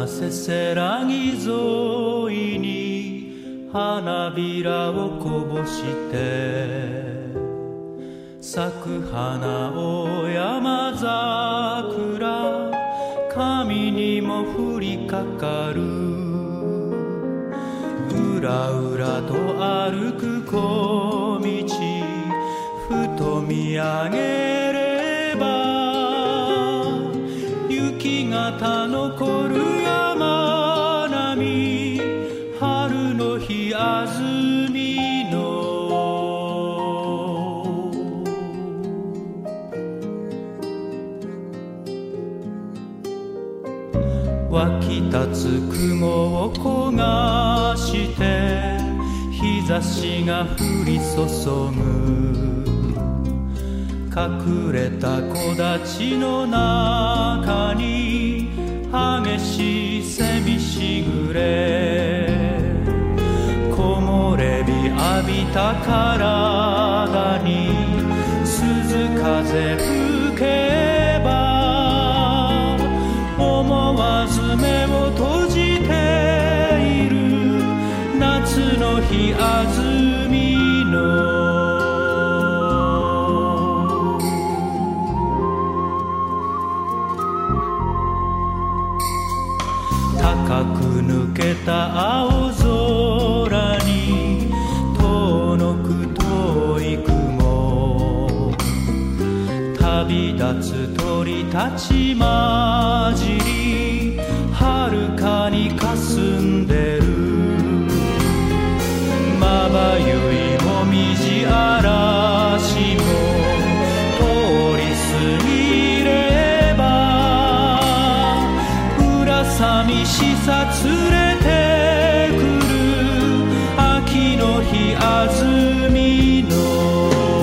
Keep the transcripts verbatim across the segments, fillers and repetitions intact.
せせらぎ沿いに花びらをこぼして咲く花を山桜髪にも降りかかるうらうらと歩く小道ふと見上げれば雪型残る山並み春の日安曇野湧き立つ雲を焦がして日差しが降り注ぐ隠れた木立の中に激しい蝉しぐれ木漏れ日浴びた体に涼風吹けば思わず目を閉じている夏の日安曇野高く抜けた青空に遠のく遠い雲旅立つ鳥たち混じり遥かに霞んでるまばゆいもみじ嵐も通り過ぎれば浦寂しさ連れてくる秋の日安曇野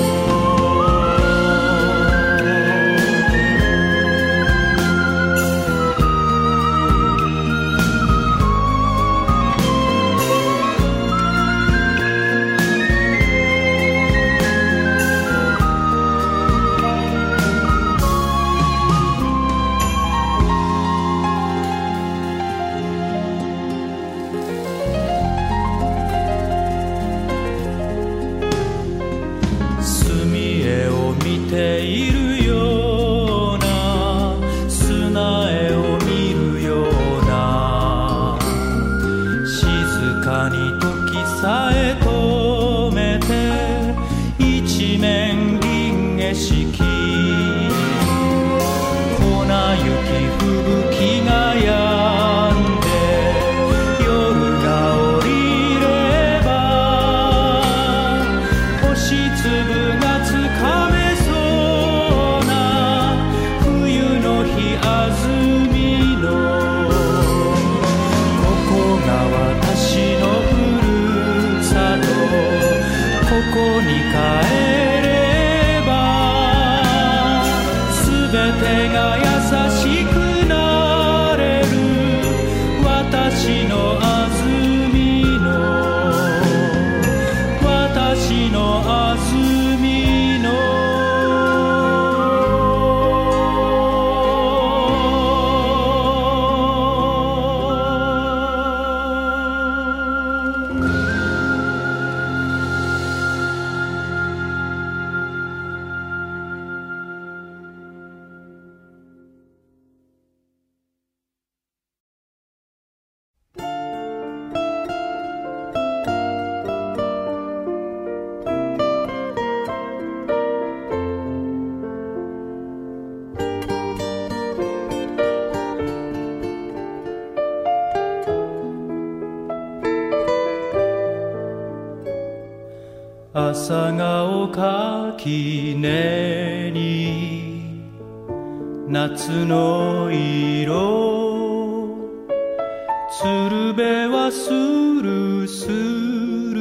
朝顔垣根に夏の色鶴瓶はスルスル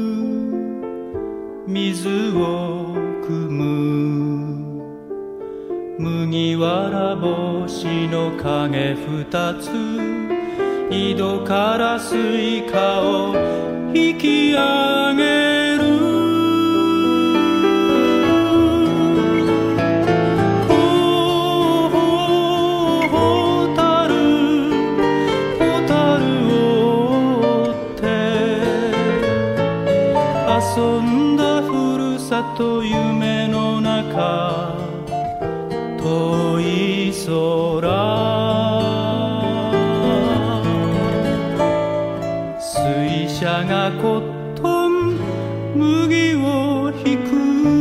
水を汲む麦わら帽子の影二つ井戸からスイカを引き上げる蛍車がコットン麦を引く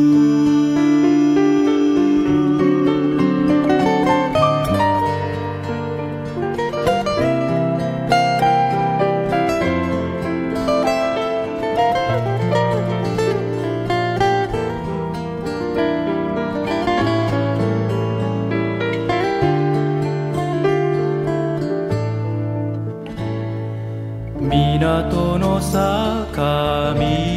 港の坂道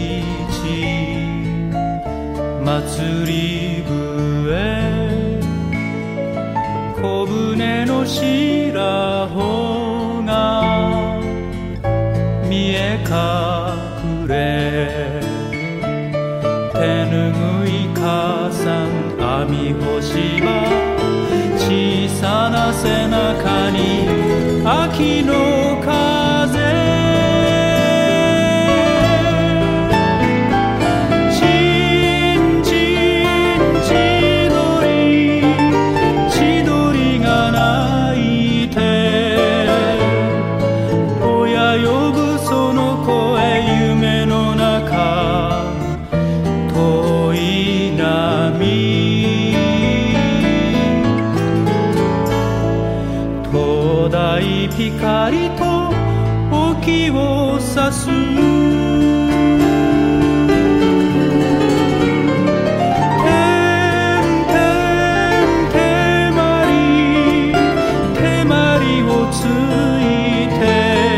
祭り笛小舟の白帆が見え隠れ手ぬぐい傘網干し場小さな背中に秋の風光と沖を指す手まり手まりをついて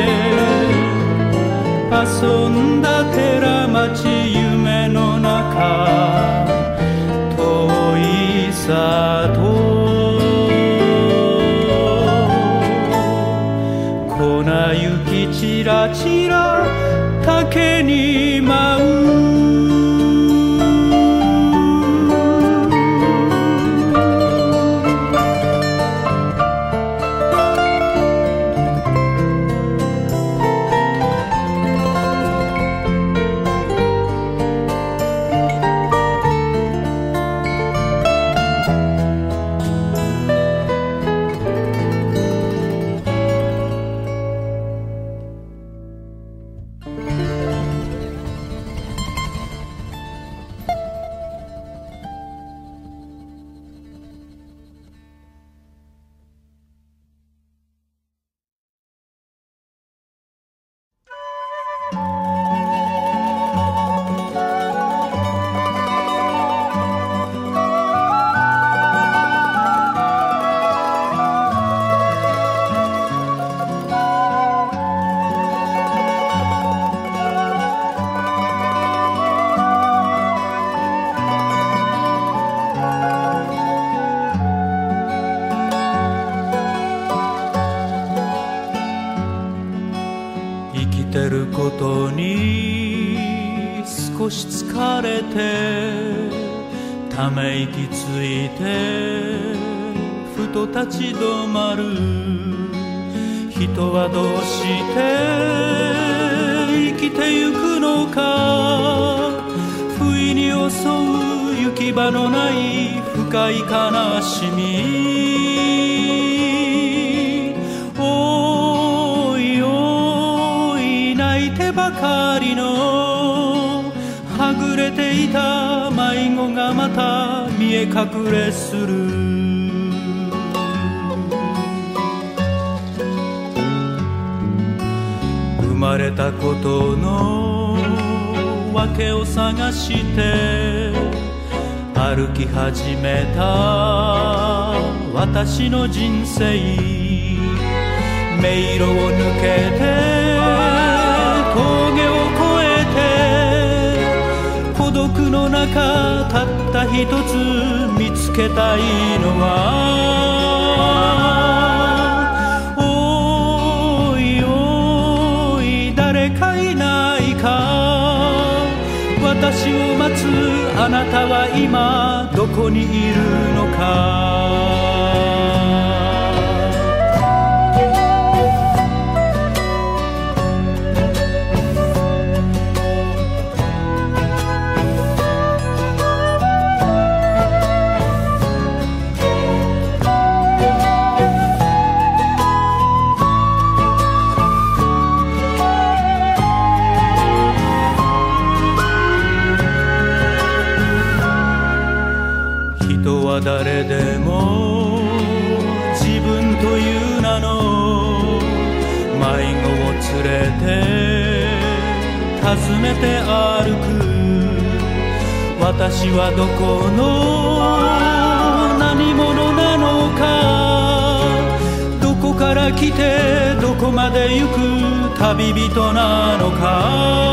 遊んだ寺町夢の中遠い里雪ちらちら竹に舞うてることに少し疲れてため息ついてふと立ち止まる人はどうして生きてゆくのか不意に襲う行き場のない深い悲しみばかりのはぐれていた迷子がまた見え隠れする生まれたことの訳を探して歩き始めた私の人生迷路を抜けて峠を越えて孤独の中たった一つ見つけたいのはおいおい誰かいないか私を待つあなたは今どこにいるのかれて訪ねて歩く。私はどこの何者なのか、どこから来てどこまで行く旅人なのか。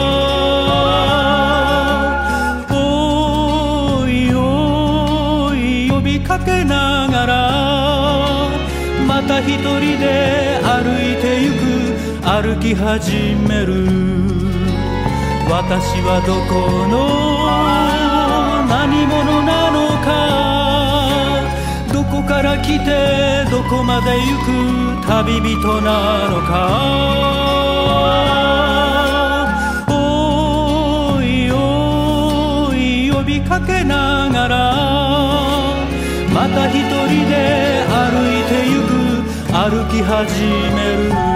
おいおい呼びかけながら、また一人で歩いてゆく、歩き始める。私はどこの何者なのか、どこから来てどこまで行く旅人なのか。おいおい呼びかけながら、また一人で歩いてゆく、歩き始める。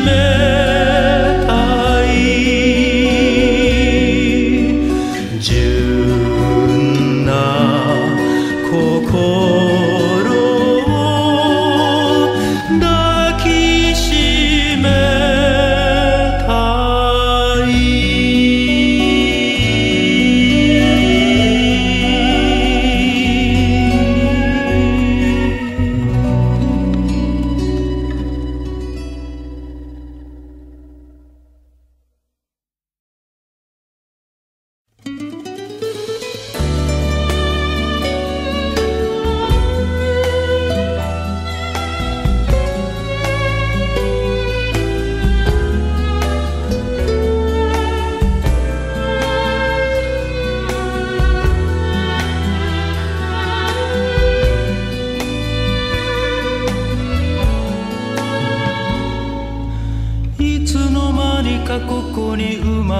June.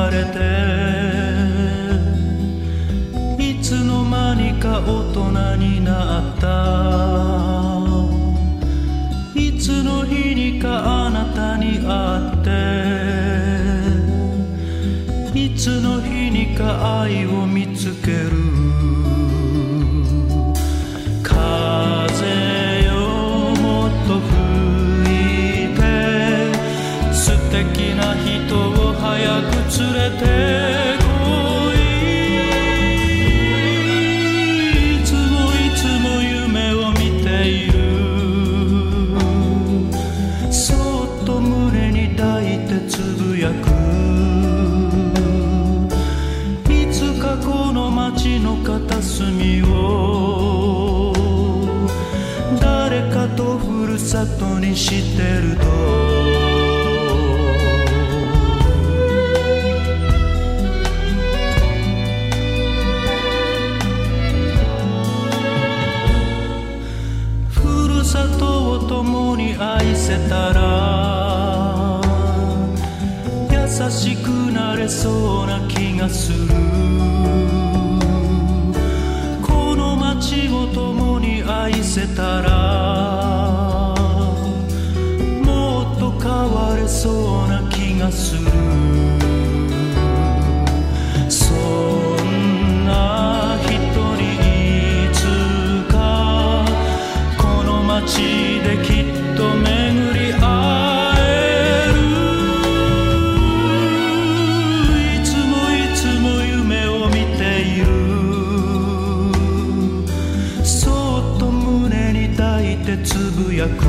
われていつの間にか大人になった。いつの日にかあなたに会っていつの日にか愛を見つける。風よもっと吹いて素敵な人を早く連れてこい。いつもいつも夢を見ている。そっと胸に抱いてつぶやく。いつかこの街の片隅を誰かとふるさとにしてると。ふるさとを共に愛せたら優しくなれそうな気がする。この街を共に愛せたらもっと変われそうな気がする。そんな人にいつかこの街できっと巡り会える。いつもいつも夢を見ている。そっと胸に抱いてつぶやく。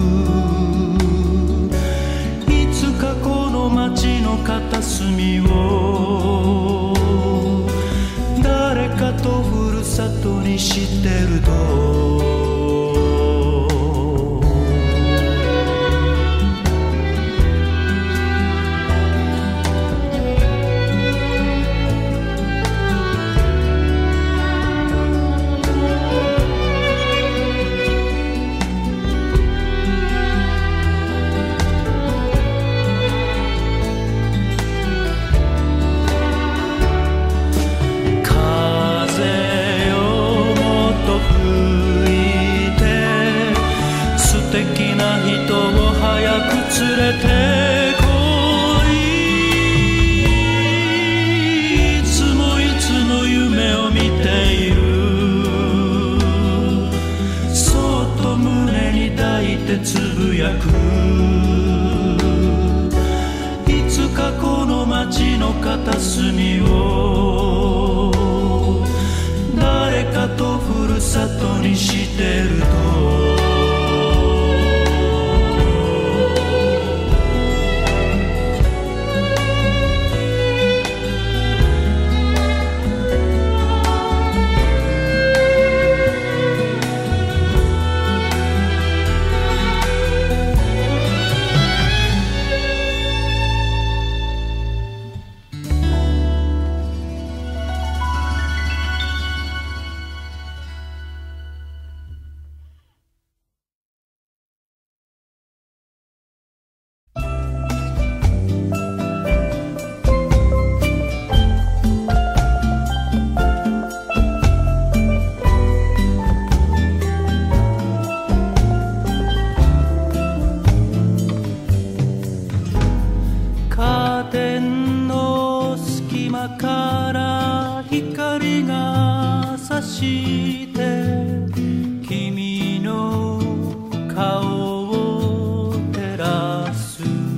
いつかこの街の片隅を誰かとふるさとにしてると。連れてこい。いつもいつも夢を見ている。そっと胸に抱いてつぶやく。いつかこの街の片隅を誰かとふるさとにしてると。から光が差して君の顔を照らす。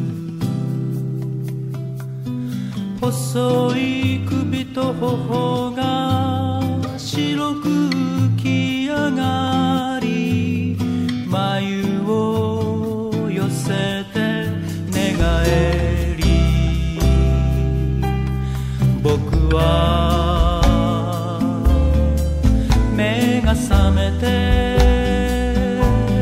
細い首と頬が白く浮き上がり眉を寄せて寝返り。僕は目が覚めて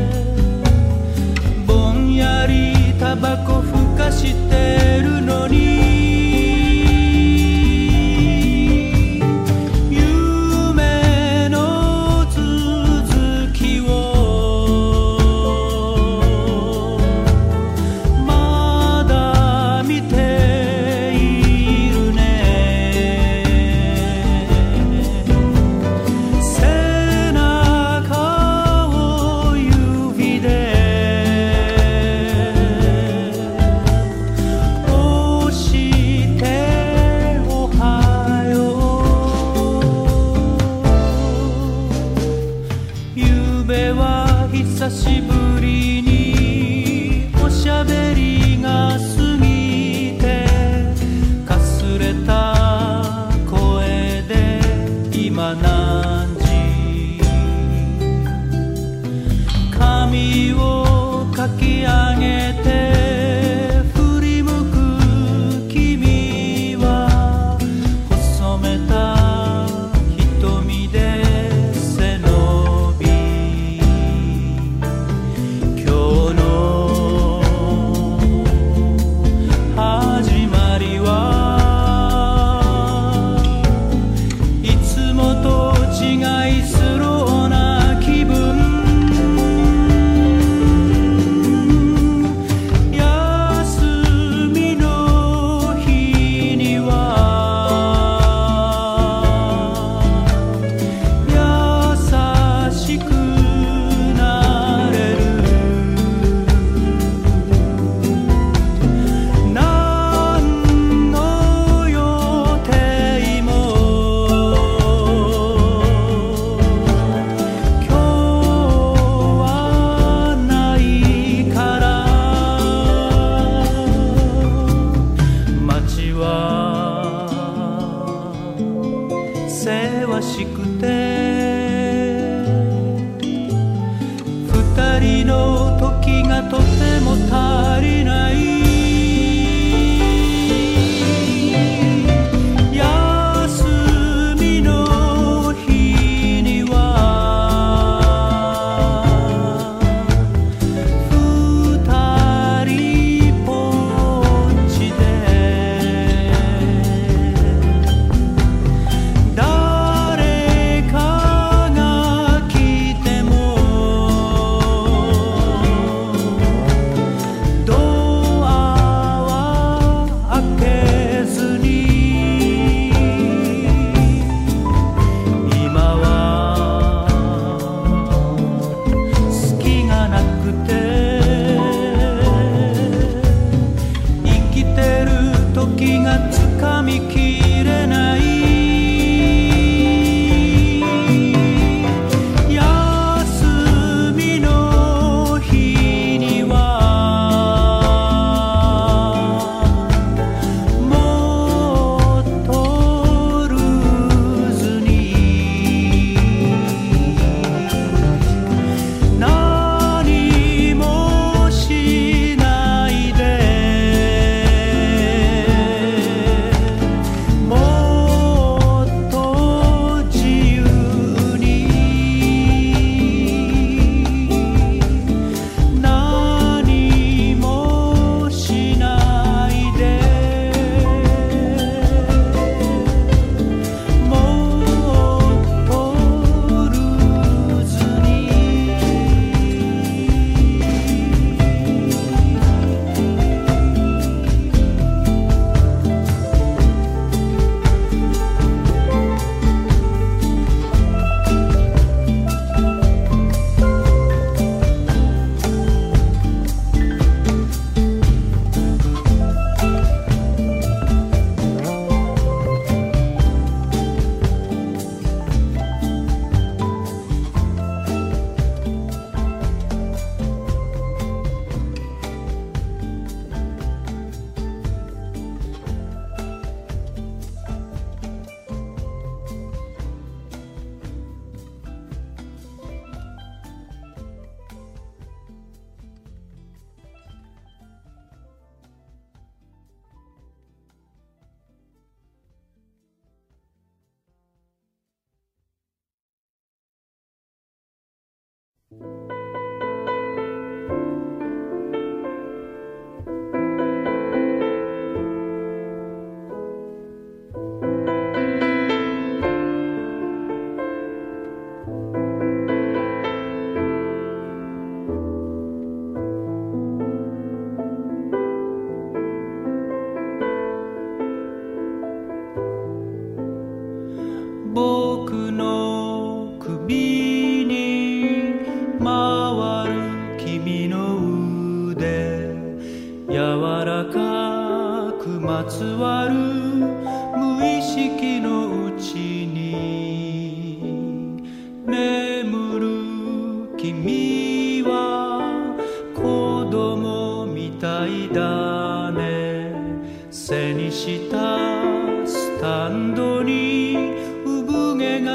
ぼんやりタバコふかしてるのに夢の続きをまだ見ている今何時髪をかき上げて振り向く君は細めた瞳で背伸び今日の始まりはいつもと違いするな気分せわしくて二人の時がとても足りない休みの日には二人ぼっちでど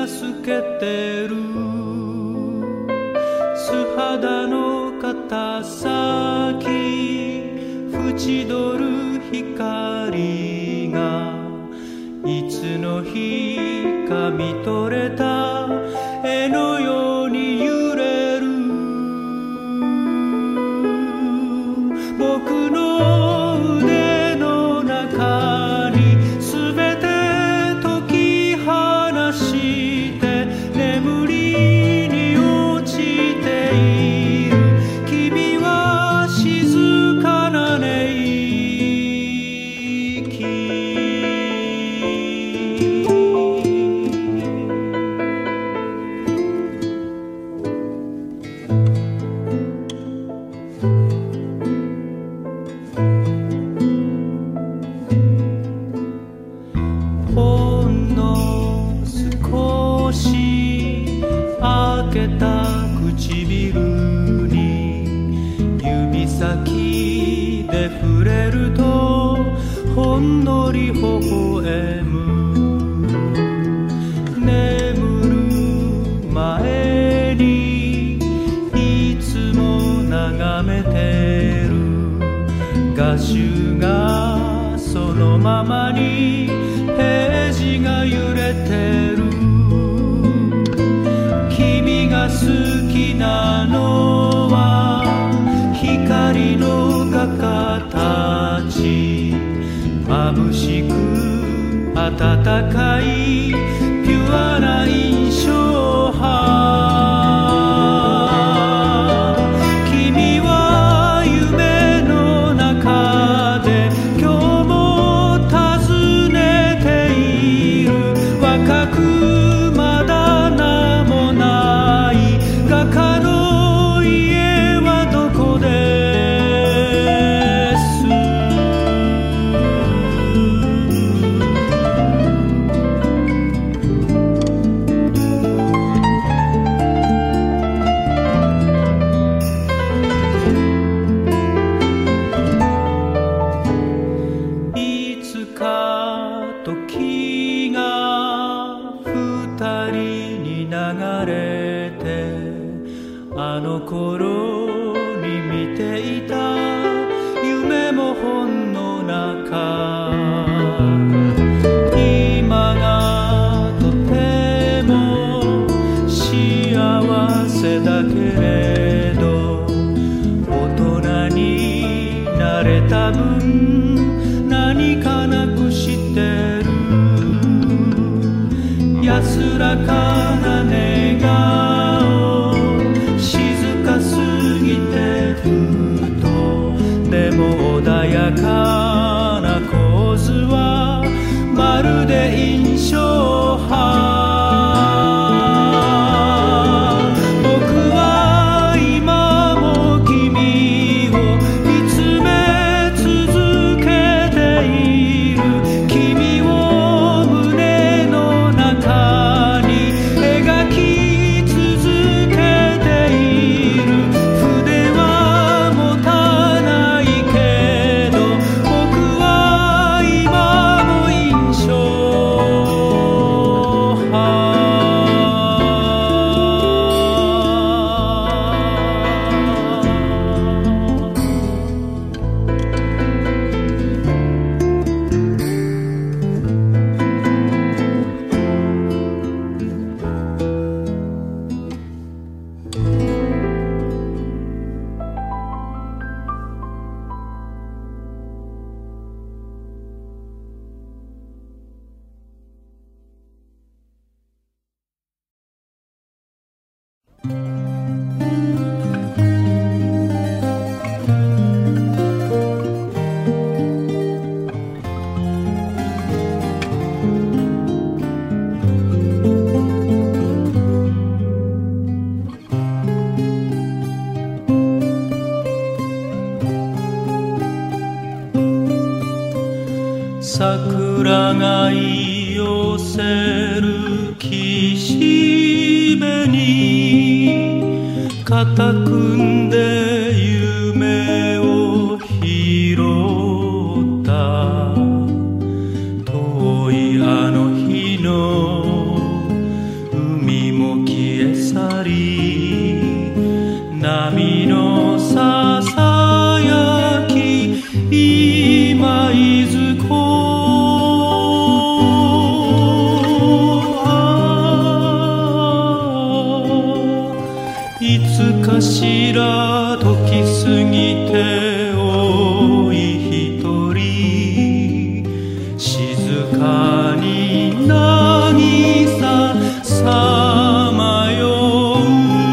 透けてる素肌の肩先縁取る光がいつの日か見とれた絵のように揺れる僕の腕の中にすべて解き放して眠りに落ちている君は静かな寝息ほんの少し開けた唇に指先で触れるとほんのり微笑む眠る前にいつも眺めてる画集がそのままにページが揺れてる君が好きなのは光の画家たち眩しく温かいピュアな印象派君は夢の中で今日も訪ねている若くまだ名もない画家の家はどこですいつか時が二人に流れてあの頃に見ていた夢もほんの中今がとても幸せだけれど大人になれた分何かなくしてる安らかな寝顔静かすぎてふとでも穏やかな構図はまるで印象派僕は今も君を見つめ続けている君を胸の中に描き続けている筆は持たないけど僕は今も印象派桜が寄せる岸辺に肩組んで夢を拾った遠いあの日のつかしら時過ぎておい一人静かに渚さまよ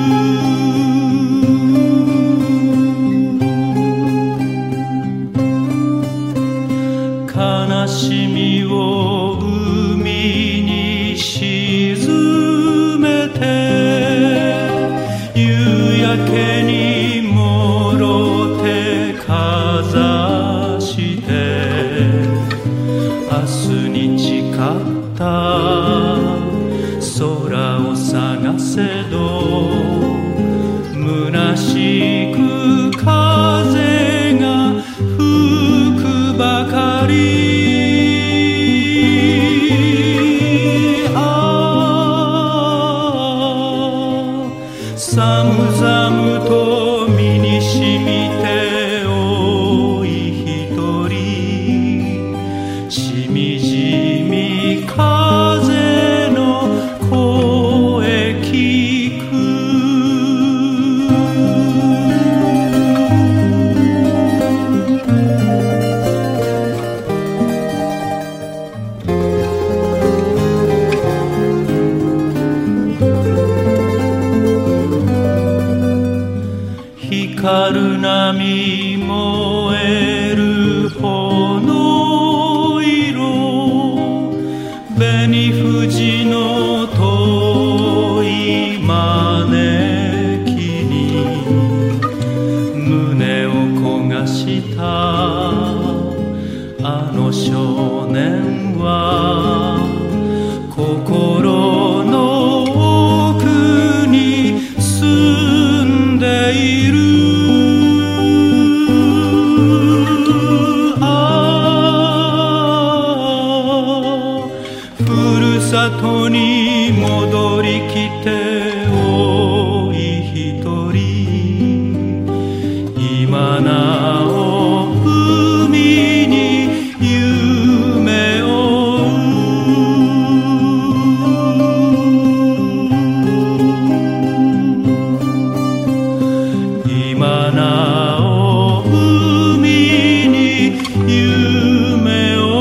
う悲しみを海に沈めて夕焼けにもろ手かざして明日に誓った空を探せど虚しく風が吹くばかり寒々と身にしみておい一人しみじみ風の声聞く光る波燃える炎色紅富士の遠い招きに胸を焦がしたあの少年は心の奥に住んでいる里に戻りきておい一人今なお海に夢を今なお海に夢を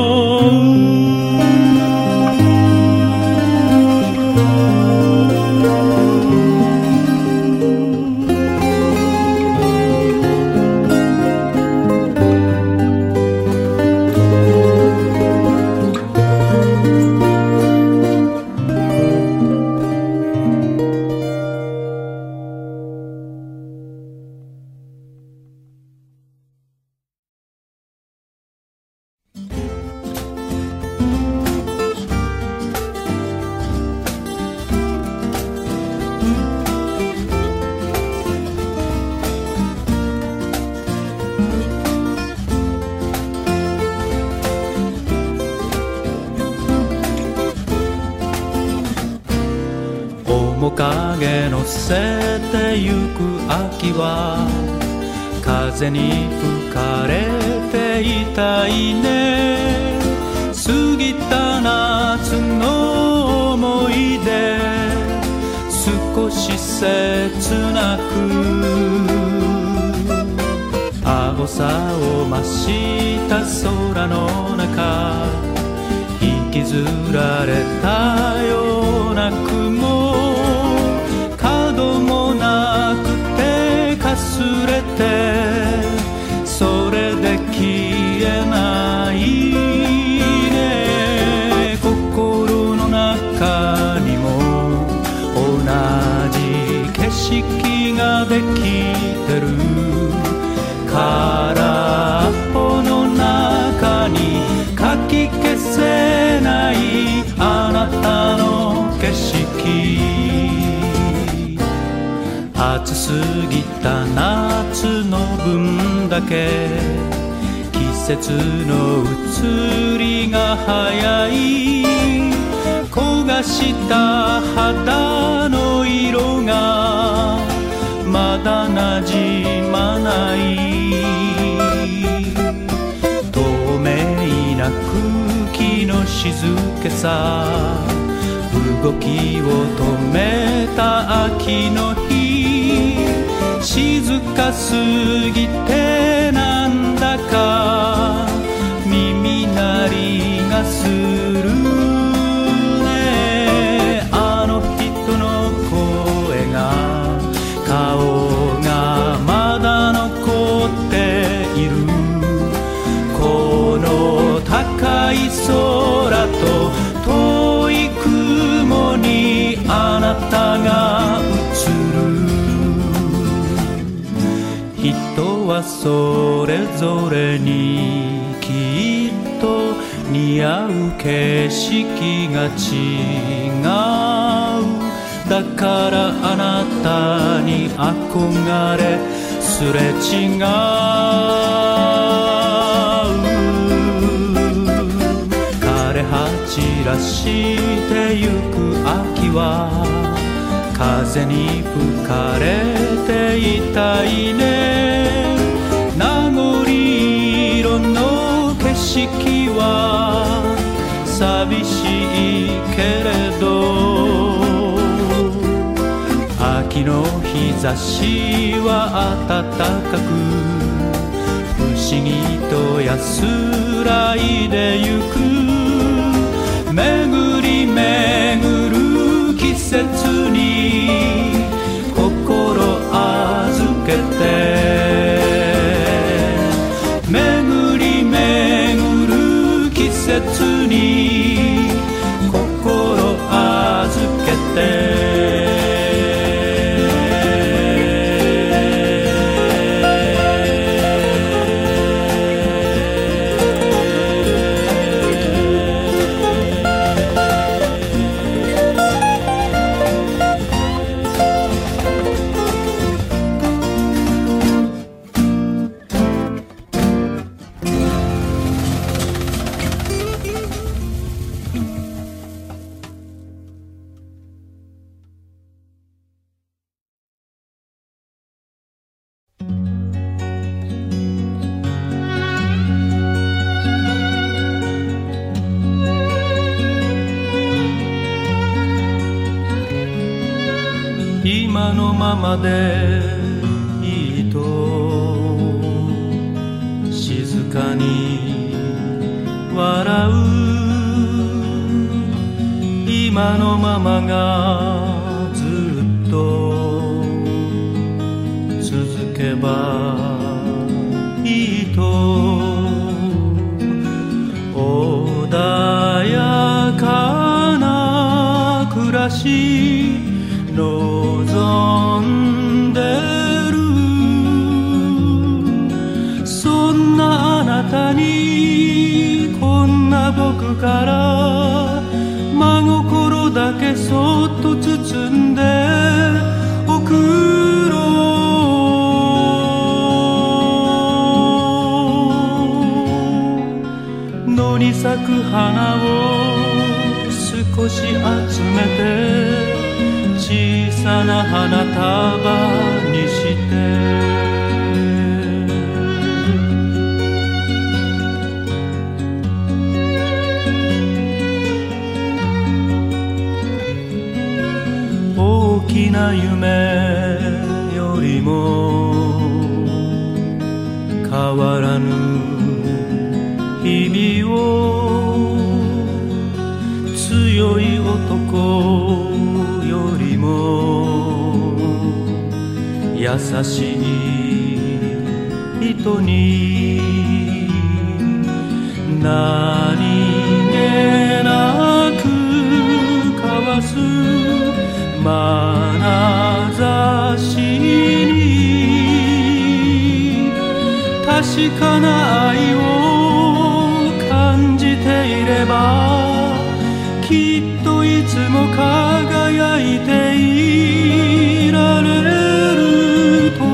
面影のせてゆく秋は風に吹かれていたいね過ぎた夏の思い出少し切なく青さを増した空の中引きずられたような雲角もなくてかすれてそれで消えないね心の中にも同じ景色ができてる空っぽの中にかき消せないあなたの景色暑すぎた夏の分だけ季節の移りが早い焦がした肌の色がまだなじまない透明な空気の静けさ動きを止めた秋の日静かすぎてなんだか耳鳴りがするね。あの人の声が顔がまだ残っている。この高い空と遠い雲にあなたが映る。人はそれぞれにきっと似合う景色が違う。だからあなたに憧れすれ違う。枯れ葉散らしてゆく秋は風に吹かれていたいね。名残色の景色は寂しいけれど、秋の日差しは暖かく不思議と安らいでゆく。巡り巡る季節に心預けて、巡り巡る季節に心預けて。今のままでいいと静かに笑う。今のままがずっと続けばいいと、穏やかな暮らし望んでる。そんなあなたにこんな僕から真心だけそっと包んで送ろう。野に咲く花を少し集めて小さな花束にして、大きな夢よりも変わらぬ日々を、強い男よりも優しい人に何気なく交わす眼差しに確かな愛を感じていれば、きっといつも輝いていられると。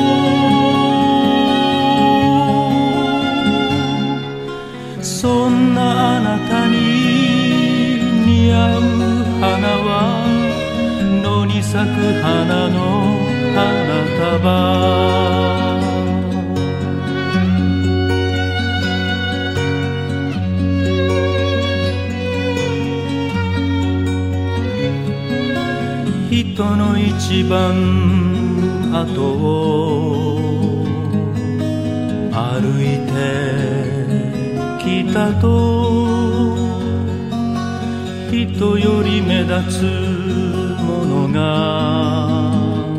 そんなあなたに似合う花は野に咲く花の花束。人の一番後を歩いてきたと、人より目立つものが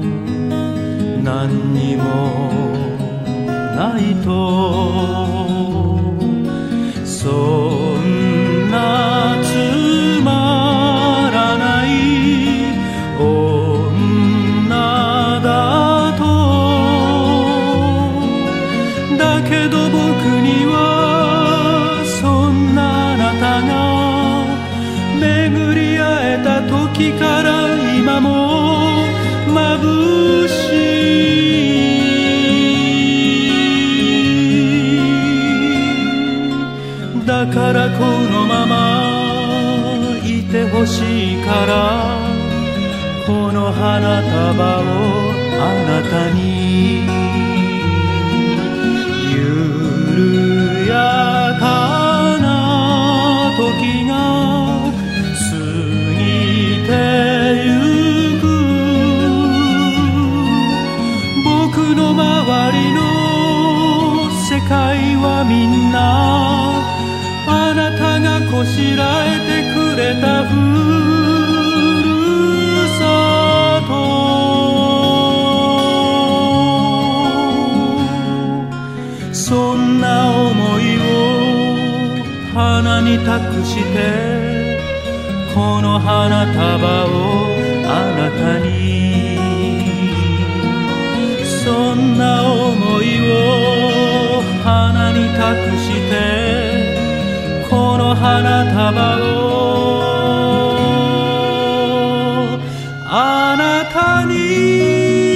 何にもないと、そんなつまらない女だと。だけど僕にはそんなあなたが巡り会えた時から今も眩しい。だからこのままいてほしいから、この花束をあなたに。緩やかな時が過ぎてゆく。僕の周りの世界はみんなあなたがこしらえてくれたふるさと。そんな思いを花に託して、この花束をあなたに。そんな思いを花に託して、この花束をあなたに。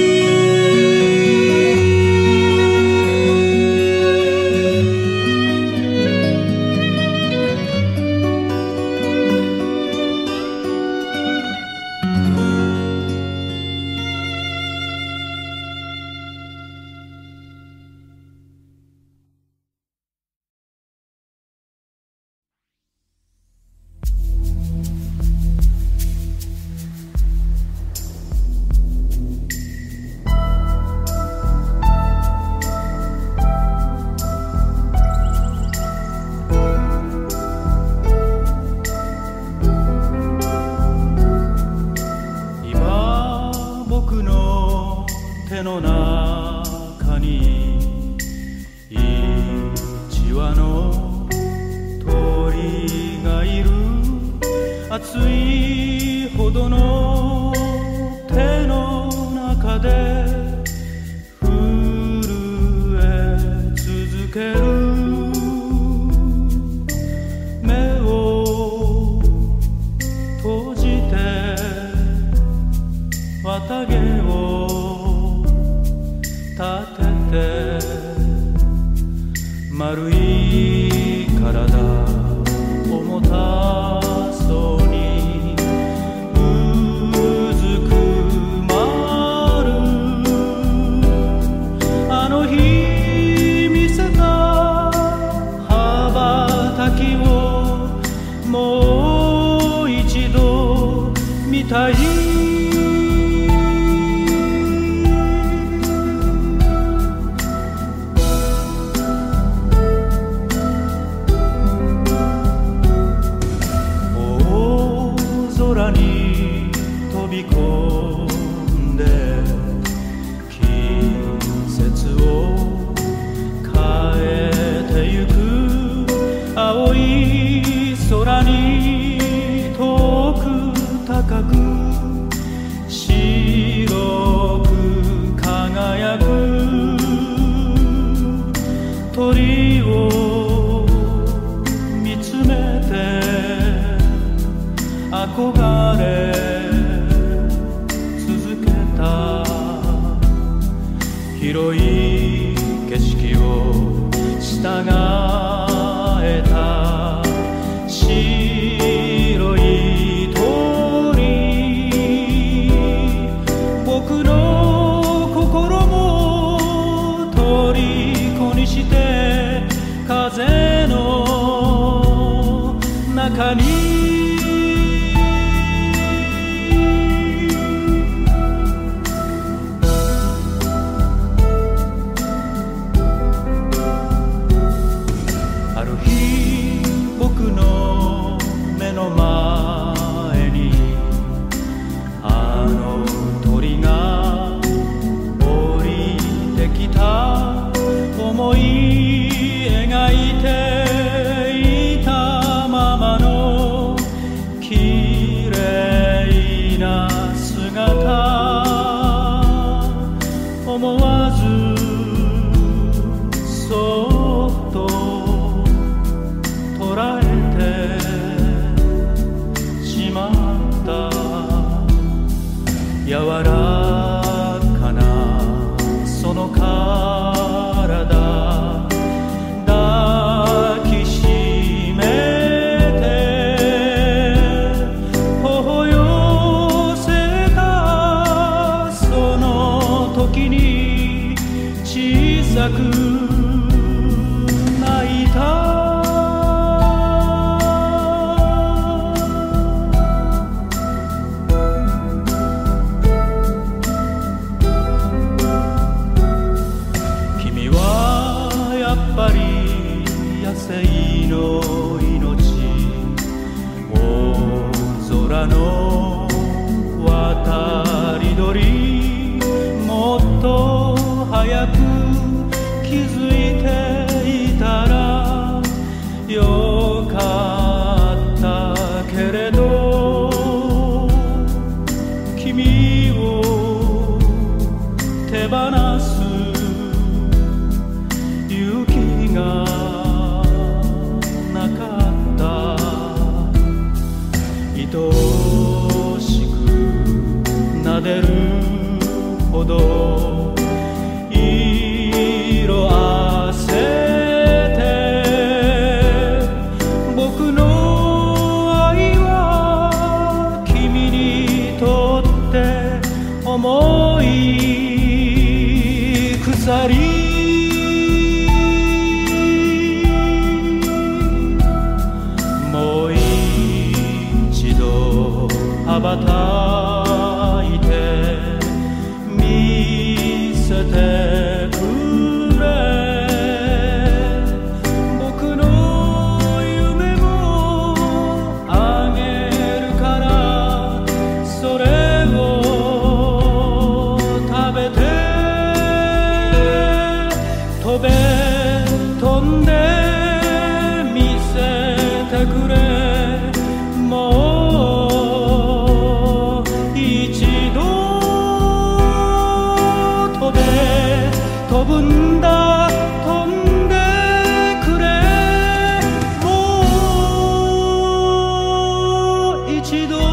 手の中に一羽の鳥がいる。暑いほどの手の中で震え続ける。目を閉じて綿毛を立てて、丸い体重たそうにうずくまる。あの日見せた羽ばたきをもう一度見たい。空に飛び込んで季節を変えてゆく。青い空に遠く高く白く輝く鳥を見つめて憧れ続けた。広い景色を従えた白い鳥の鳥が降りてきた思い描いていたままの綺麗な姿思わずそっと捉えてしまった柔らかなその体抱きしめて微笑せたその時に小さく泣いたの命大空の渡り鳥もっと早く気づいていたらよかったけれど君を手放す勇気が愛しく撫でるほど色あせて僕の愛は君にとって重い鎖羽ばたいて見せてくれ僕の夢もあげるからそれを食べて飛べ飛んで見せてくれもう飛ぶんだ飛んでくれもう一度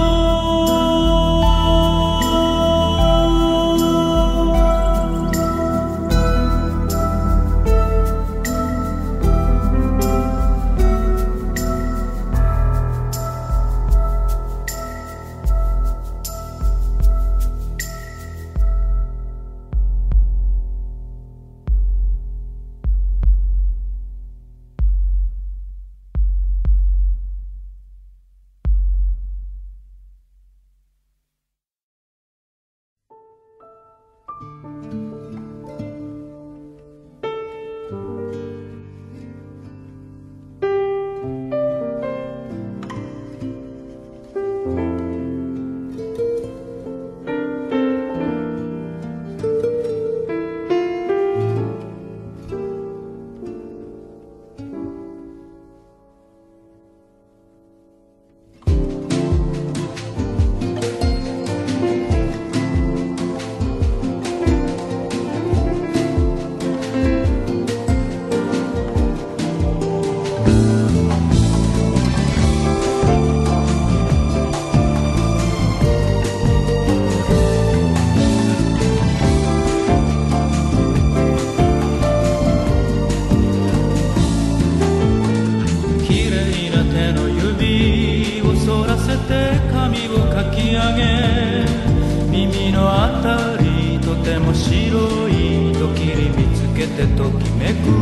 髪をかき上げ耳のあたりとても白いときり見つけてときめく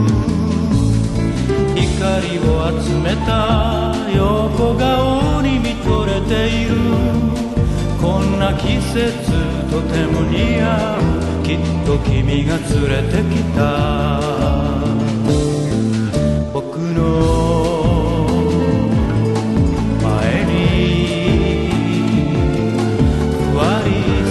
光を集めた横顔に見とれているこんな季節とても似合うきっと君が連れてきた僕の前にふわり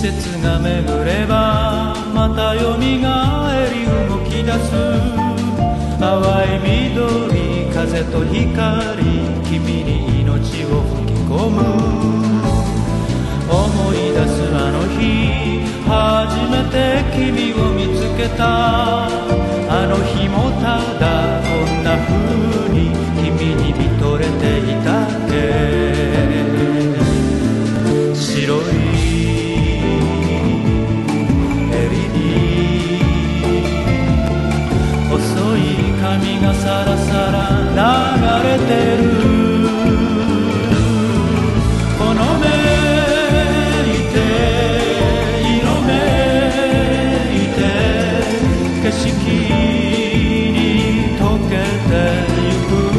節が巡ればまたよみがえり動き出す。淡い緑、風と光、君に命を吹き込む。思い出すあの日、初めて君を見つけた。あの日もただこんな風に君に見とれていたっけ。白い襟に細い髪がさらさら流れてる。この目いて色めいて景色に溶けてゆく。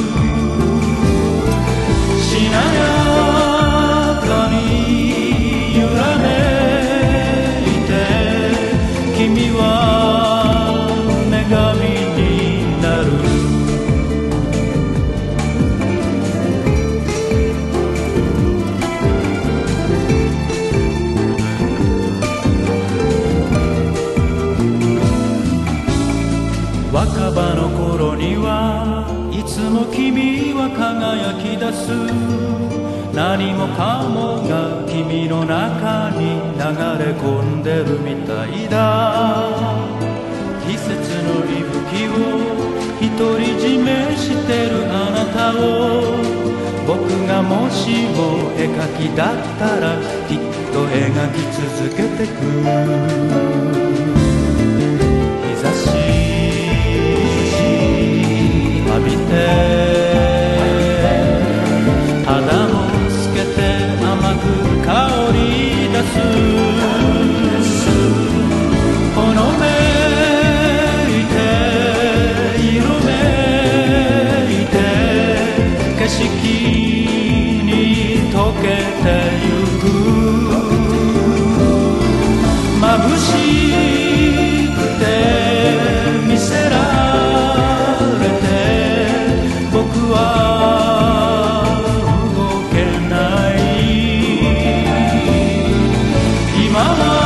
しなやかに揺らめいて君は女神になる。若葉の頃にはいつも君は輝き出す。何もかもが君の中に流れ込んでるみたいだ。季節の息吹を独り占めしてるあなたを僕がもしも絵描きだったらきっと描き続けてく。日差し浴びて肌も透けて甘く香り出す。この目いて色めいて景色に溶けてゆく。眩しくて見せられて僕は動けない。今は